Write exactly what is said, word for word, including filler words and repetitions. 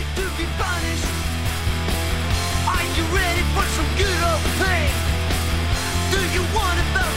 to be punished? Are you ready for some good old pain? Do you want to